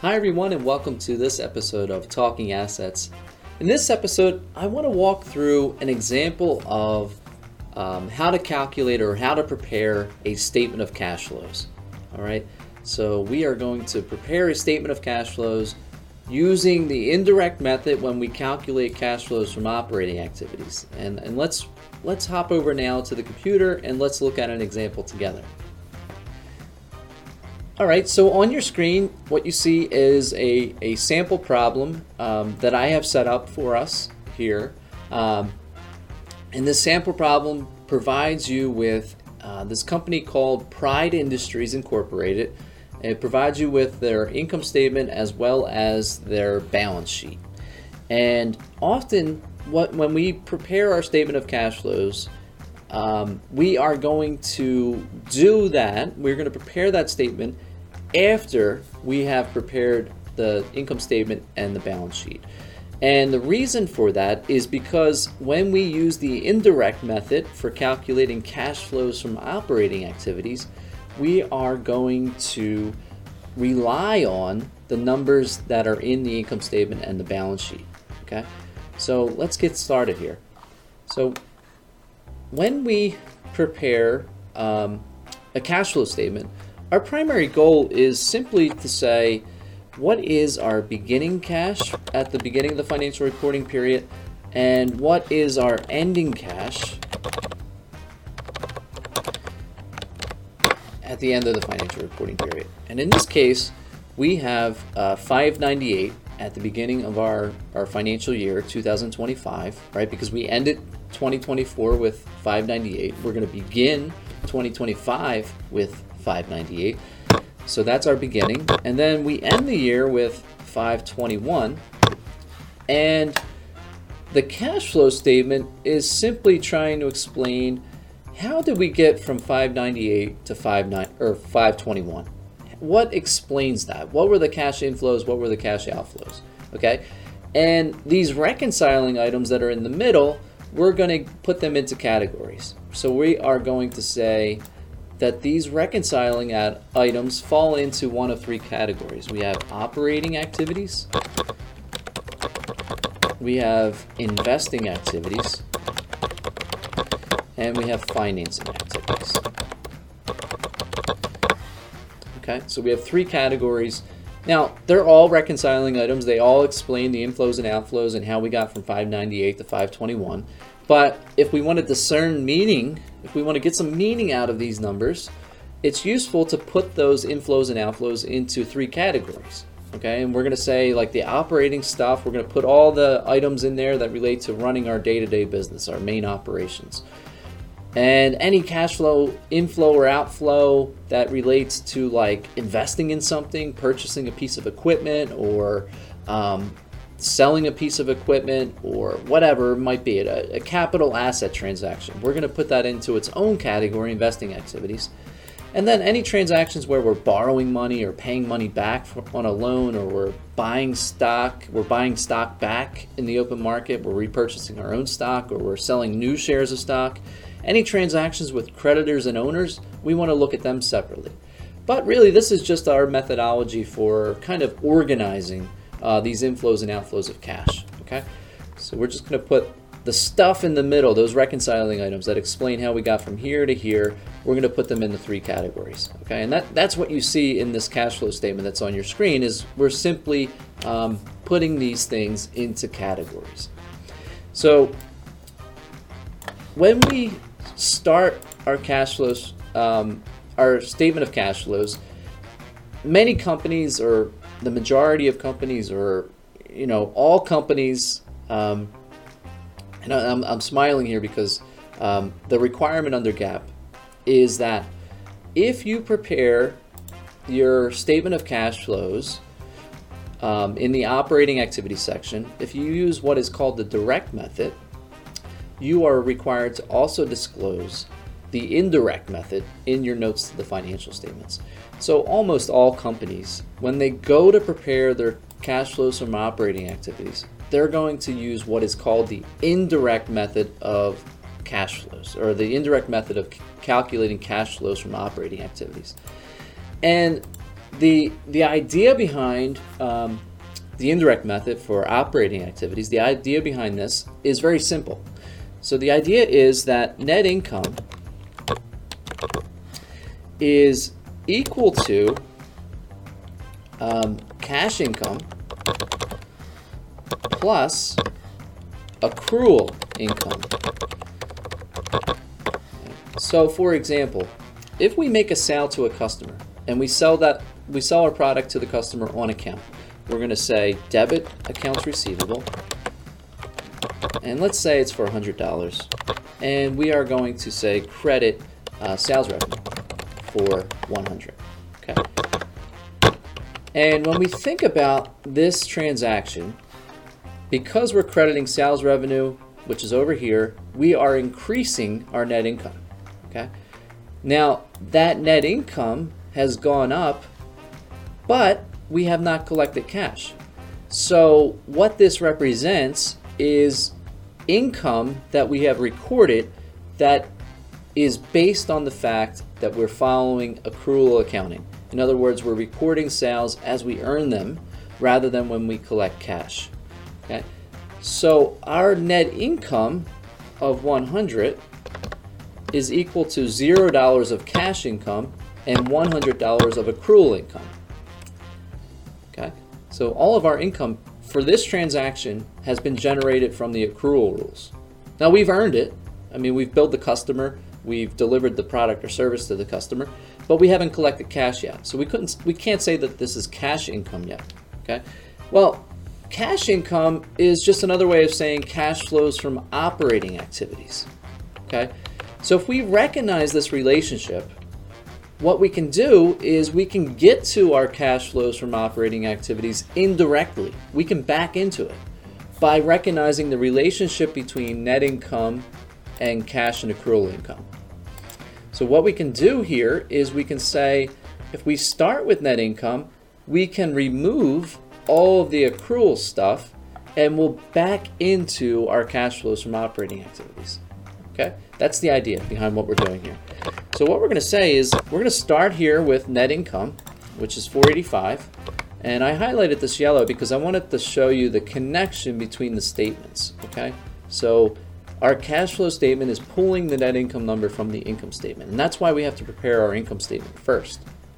Hi everyone and welcome to this episode of Talking Assets. In this episode, I want to walk through an example of how to calculate or how to prepare a statement of cash flows. All right, so we are going to prepare a statement of cash flows using the indirect method when we calculate cash flows from operating activities. And let's hop over now to the computer and let's look at an example together. All right, so on your screen, what you see is a sample problem that I have set up for us here. And this sample problem provides you with this company called Pride Industries Incorporated. It provides you with their income statement as well as their balance sheet. And often, when we prepare our statement of cash flows, we are going to do that. We're going to prepare that statement after we have prepared the income statement and the balance sheet. And the reason for that is because when we use the indirect method for calculating cash flows from operating activities, we are going to rely on the numbers that are in the income statement and the balance sheet. Okay, so let's get started here. So when we prepare a cash flow statement, our primary goal is simply to say, what is our beginning cash at the beginning of the financial reporting period, and what is our ending cash at the end of the financial reporting period. And in this case, we have 598 at the beginning of our financial year 2025, right? Because we ended 2024 with 598. We're going to begin 2025 with 598. So that's our beginning. And then we end the year with 521. And the cash flow statement is simply trying to explain, how did we get from 598 to 521? What explains that? What were the cash inflows? What were the cash outflows? Okay. And these reconciling items that are in the middle, we're going to put them into categories. So we are going to say that these reconciling items fall into one of three categories. We have operating activities, we have investing activities, and we have financing activities. Okay, so we have three categories. Now, they're all reconciling items. They all explain the inflows and outflows and how we got from 598 to 521. But if we want to discern meaning, if we want to get some meaning out of these numbers, it's useful to put those inflows and outflows into three categories. Okay, and we're going to say, like, the operating stuff, we're going to put all the items in there that relate to running our day-to-day business, our main operations. And any cash flow inflow or outflow that relates to, like, investing in something, purchasing a piece of equipment, or selling a piece of equipment, or whatever it might be, a capital asset transaction. We're going to put that into its own category, investing activities. And then any transactions where we're borrowing money or paying money back on a loan, or we're buying stock back in the open market, we're repurchasing our own stock, or we're selling new shares of stock. Any transactions with creditors and owners, we want to look at them separately. But really, this is just our methodology for kind of organizing these inflows and outflows of cash. Okay, so we're just going to put the stuff in the middle, those reconciling items that explain how we got from here to here. We're going to put them in the three categories. Okay, and that's what you see in this cash flow statement that's on your screen. Is we're simply putting these things into categories. So when we start our cash flows, our statement of cash flows, many companies, or the majority of companies, or all companies, and I'm smiling here because the requirement under GAAP is that if you prepare your statement of cash flows in the operating activity section, if you use what is called the direct method, you are required to also disclose the indirect method in your notes to the financial statements. So almost all companies, when they go to prepare their cash flows from operating activities, they're going to use what is called the indirect method of cash flows, or the indirect method of calculating cash flows from operating activities. And the idea behind the indirect method for operating activities, the idea behind this is very simple. So the idea is that net income is equal to cash income plus accrual income. So for example, if we make a sale to a customer and we sell our product to the customer on account, we're going to say debit accounts receivable, and let's say it's for $100, and we are going to say credit sales revenue for $100. Okay. And when we think about this transaction, because we're crediting sales revenue, which is over here, we are increasing our net income. Okay. Now that net income has gone up, but we have not collected cash. So what this represents is income that we have recorded that is based on the fact that we're following accrual accounting. In other words, we're recording sales as we earn them rather than when we collect cash. Okay? So our net income of 100 is equal to $0 of cash income and $100 of accrual income. Okay? So all of our income for this transaction has been generated from the accrual rules. Now we've earned it. I mean, we've billed the customer, we've delivered the product or service to the customer, but we haven't collected cash yet. So we can't say that this is cash income yet. Okay? Well, cash income is just another way of saying cash flows from operating activities. Okay? So if we recognize this relationship, what we can do is we can get to our cash flows from operating activities indirectly. We can back into it by recognizing the relationship between net income and cash and accrual income. So what we can do here is we can say, if we start with net income, we can remove all of the accrual stuff and we'll back into our cash flows from operating activities. Okay, that's the idea behind what we're doing here. So what we're going to say is we're going to start here with net income, which is 485, and I highlighted this yellow because I wanted to show you the connection between the statements. Okay, so our cash flow statement is pulling the net income number from the income statement, and that's why we have to prepare our income statement first.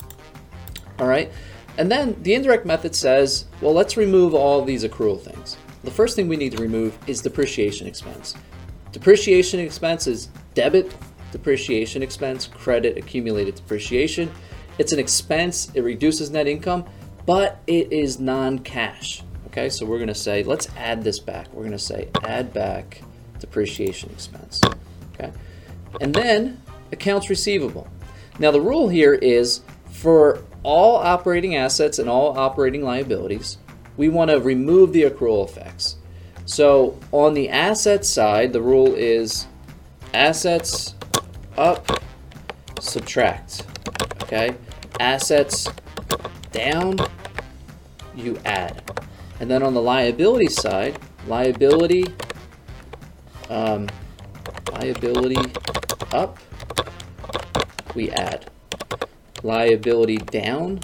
All right, and then the indirect method says, well, let's remove all these accrual things. The first thing we need to remove is depreciation expense. Depreciation expense is debit depreciation expense, credit accumulated depreciation. It's an expense, it reduces net income, but it is non-cash. Okay, so we're going to say, let's add this back. We're going to say add back depreciation expense. Okay, and then accounts receivable. Now the rule here is for all operating assets and all operating liabilities, we want to remove the accrual effects. So on the asset side, the rule is assets up, subtract. Okay, assets down, you add. And then on the liability side, liability up, we add. Liability down,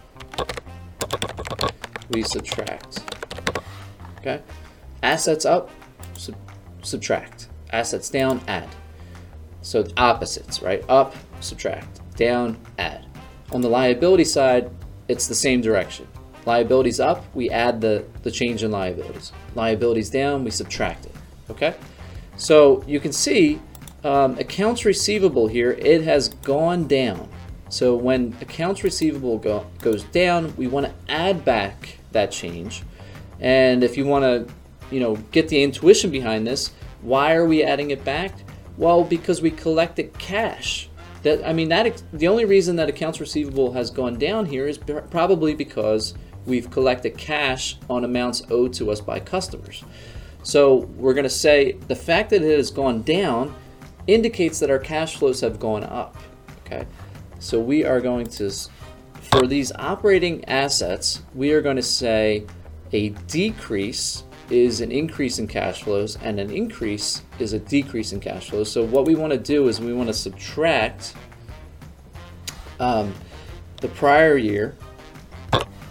we subtract. Okay, assets up, subtract. Assets down, add. So it's opposites, right? Up, subtract. Down, add. On the liability side, it's the same direction. Liabilities up, we add the change in liabilities. Liabilities down, we subtract it. Okay? So you can see accounts receivable here, it has gone down. So when accounts receivable goes down, we want to add back that change. And if you want to, get the intuition behind this, why are we adding it back? Well, because we collected cash. The only reason that accounts receivable has gone down here is probably because we've collected cash on amounts owed to us by customers. So we're going to say the fact that it has gone down indicates that our cash flows have gone up. Okay, so we are going to, for these operating assets, we are going to say a decrease is an increase in cash flows and an increase is a decrease in cash flows. So what we want to do is we want to subtract the prior year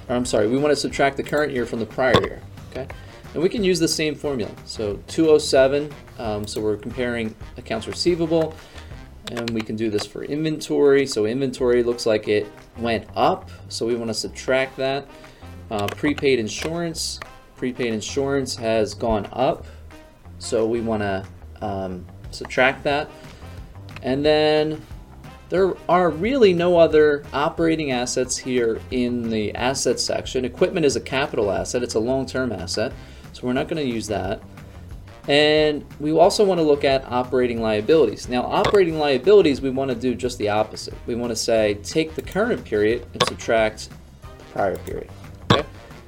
or I'm sorry, we want to subtract the current year from the prior year. Okay, and we can use the same formula. So 207. So we're comparing accounts receivable, and we can do this for inventory. So inventory looks like it went up, so we want to subtract that. Prepaid insurance. Prepaid insurance has gone up, so we want to subtract that. And then there are really no other operating assets here in the assets section. Equipment is a capital asset. It's a long-term asset, so we're not going to use that. And we also want to look at operating liabilities. Now, operating liabilities, we want to do just the opposite. We want to say take the current period and subtract the prior period. Okay.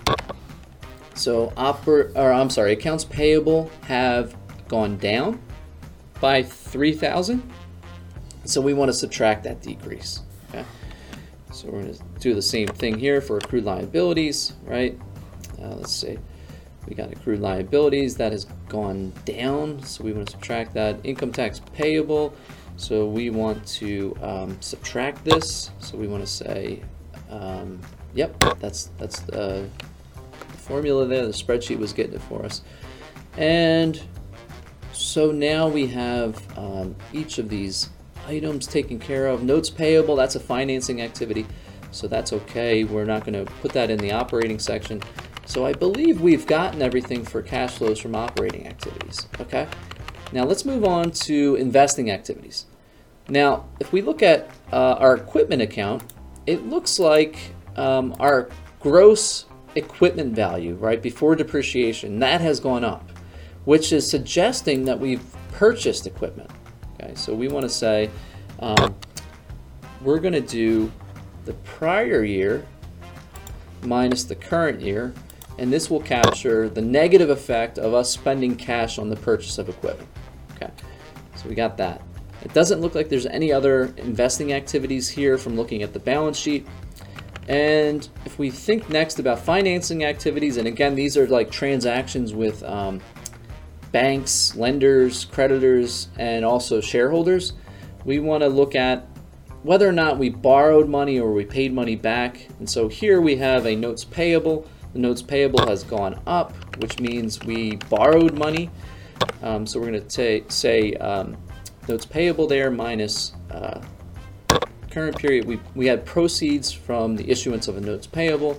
So accounts payable have gone down by 3,000. So we want to subtract that decrease. Okay. So we're going to do the same thing here for accrued liabilities, right? Let's see. We got accrued liabilities that has gone down, so we want to subtract that. Income tax payable, so we want to subtract this. So we want to say, yep, that's the formula there. The spreadsheet was getting it for us. And so now we have each of these items taken care of. Notes payable, that's a financing activity, so that's okay. We're not going to put that in the operating section. So I believe we've gotten everything for cash flows from operating activities. Okay. Now let's move on to investing activities. Now, if we look at our equipment account, it looks like our gross equipment value, right, before depreciation, that has gone up, which is suggesting that we've purchased equipment. Okay, so we want to say we're going to do the prior year minus the current year, and this will capture the negative effect of us spending cash on the purchase of equipment. Okay, so we got that. It doesn't look like there's any other investing activities here from looking at the balance sheet. And if we think next about financing activities, and again, these are like transactions with banks, lenders, creditors, and also shareholders, we want to look at whether or not we borrowed money or we paid money back. And so here we have a notes payable. The notes payable has gone up, which means we borrowed money. So we're going to say notes payable there minus current period. We had proceeds from the issuance of a notes payable.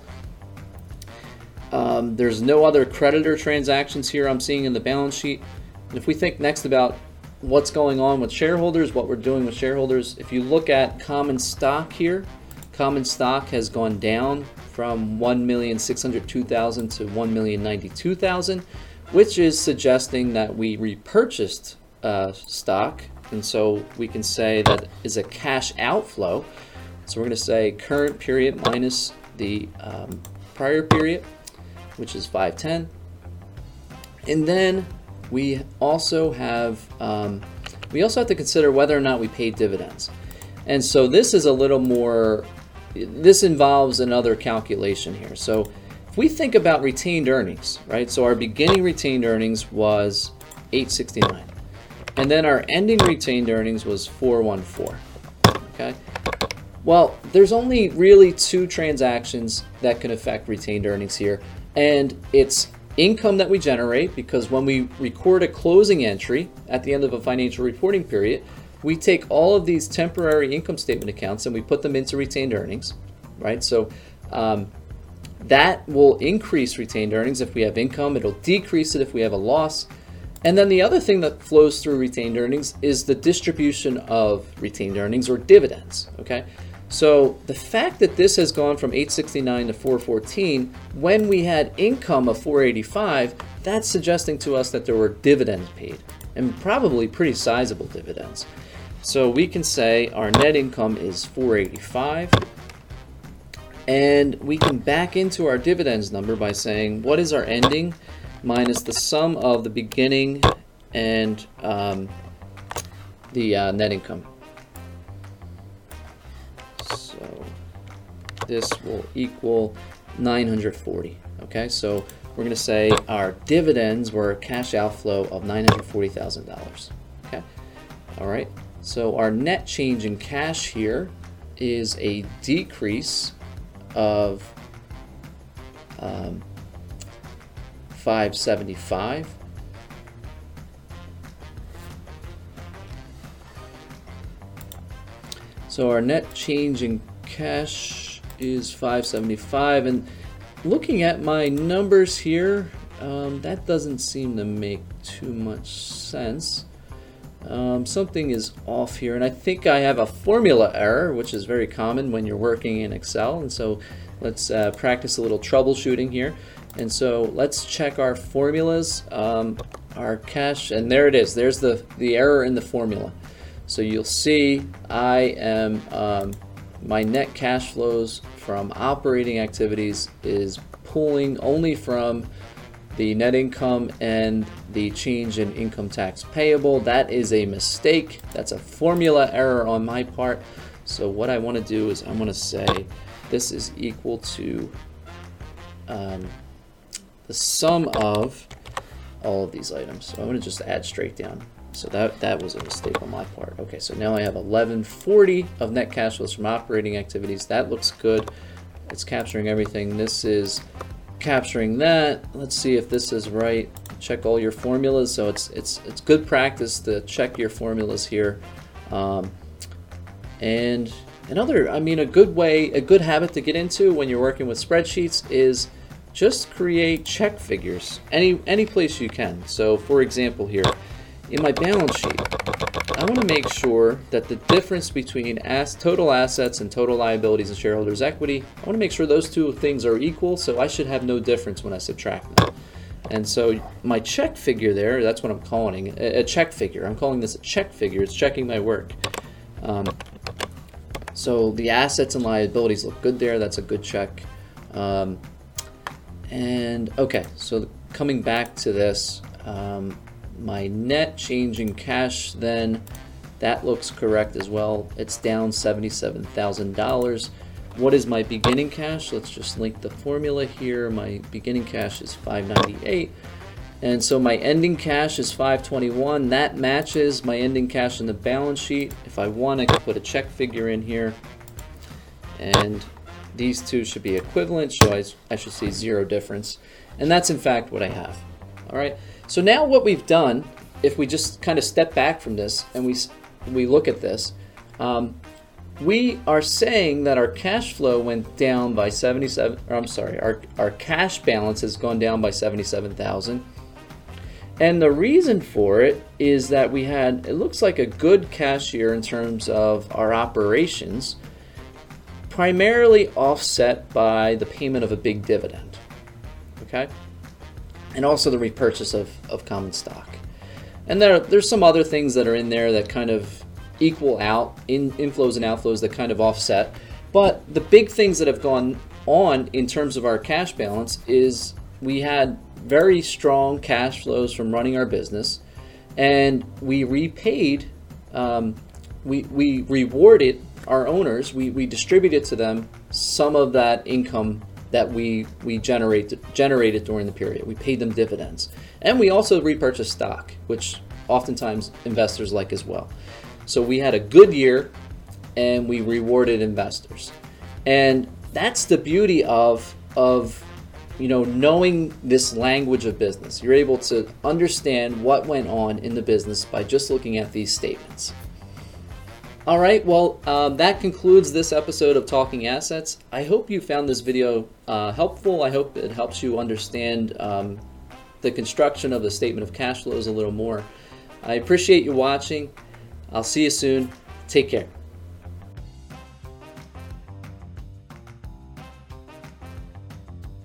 There's no other creditor transactions here I'm seeing in the balance sheet. And if we think next about what's going on with shareholders, what we're doing with shareholders, if you look at common stock here, common stock has gone down from 1,602,000 to 1,092,000, which is suggesting that we repurchased stock, and so we can say that is a cash outflow. So we're going to say current period minus the prior period, which is 510, and then we also have to consider whether or not we paid dividends. And so this is a little more, this involves another calculation here. So if we think about retained earnings, right? So our beginning retained earnings was 869, and then our ending retained earnings was 414. Okay. Well, there's only really two transactions that can affect retained earnings here, and it's income that we generate, because when we record a closing entry at the end of a financial reporting period, we take all of these temporary income statement accounts and we put them into retained earnings, right? So that will increase retained earnings if we have income. It'll decrease it if we have a loss. And then the other thing that flows through retained earnings is the distribution of retained earnings, or dividends, okay? So the fact that this has gone from 869 to 414 when we had income of 485, that's suggesting to us that there were dividends paid, and probably pretty sizable dividends. So we can say our net income is 485, and we can back into our dividends number by saying what is our ending minus the sum of the beginning and the net income. So this will equal 940. Okay, so we're going to say our dividends were a cash outflow of $940,000. Okay, all right. So our net change in cash here is a decrease of 575. So our net change in cash is 575, and looking at my numbers here, that doesn't seem to make too much sense. Something is off here, and I think I have a formula error, which is very common when you're working in Excel. And so let's practice a little troubleshooting here. And so let's check our formulas, our cash, and there it is. There's the error in the formula. So you'll see I am my net cash flows from operating activities is pulling only from the net income and the change in income tax payable. That is a mistake. That's a formula error on my part. So what I want to do is I'm going to say this is equal to the sum of all of these items. So I'm going to just add straight down. So that was a mistake on my part. Okay, so now I have 1140 of net cash flows from operating activities. That looks good. It's capturing everything. This is capturing that. Let's see if this is right. Check all your formulas. So it's good practice to check your formulas here. And another, I mean, a good habit to get into when you're working with spreadsheets is just create check figures any place you can. So for example here, in my balance sheet, I want to make sure that the difference between total assets and total liabilities and shareholders' equity, I want to make sure those two things are equal, so I should have no difference when I subtract them. And so my check figure there, that's what I'm calling it, a check figure. I'm calling this a check figure. It's checking my work. So the assets and liabilities look good there. That's a good check. And okay, so coming back to this, my net change in cash then, that looks correct as well. It's down $77,000. What is my beginning cash? Let's just link the formula here. My beginning cash is 598, and so my ending cash is 521. That matches my ending cash in the balance sheet. If I want, I can put a check figure in here, and these two should be equivalent, so I should see zero difference, and that's in fact what I have. All right, so now what we've done, if we just kind of step back from this and we look at this, we are saying that our cash flow went down by 77, or I'm sorry, our cash balance has gone down by 77,000. And the reason for it is that we had, it looks like a good cash year in terms of our operations, primarily offset by the payment of a big dividend, okay? And also the repurchase of common stock. And there's some other things that are in there that kind of equal out, inflows and outflows that kind of offset. But the big things that have gone on in terms of our cash balance is we had very strong cash flows from running our business, and we repaid, we rewarded our owners, we distributed to them some of that income that we generated during the period. We paid them dividends. And we also repurchased stock, which oftentimes investors like as well. So we had a good year and we rewarded investors. And that's the beauty of knowing this language of business. You're able to understand what went on in the business by just looking at these statements. All right, well, that concludes this episode of Talking Assets. I hope you found this video helpful. I hope it helps you understand the construction of the statement of cash flows a little more. I appreciate you watching. I'll see you soon. Take care.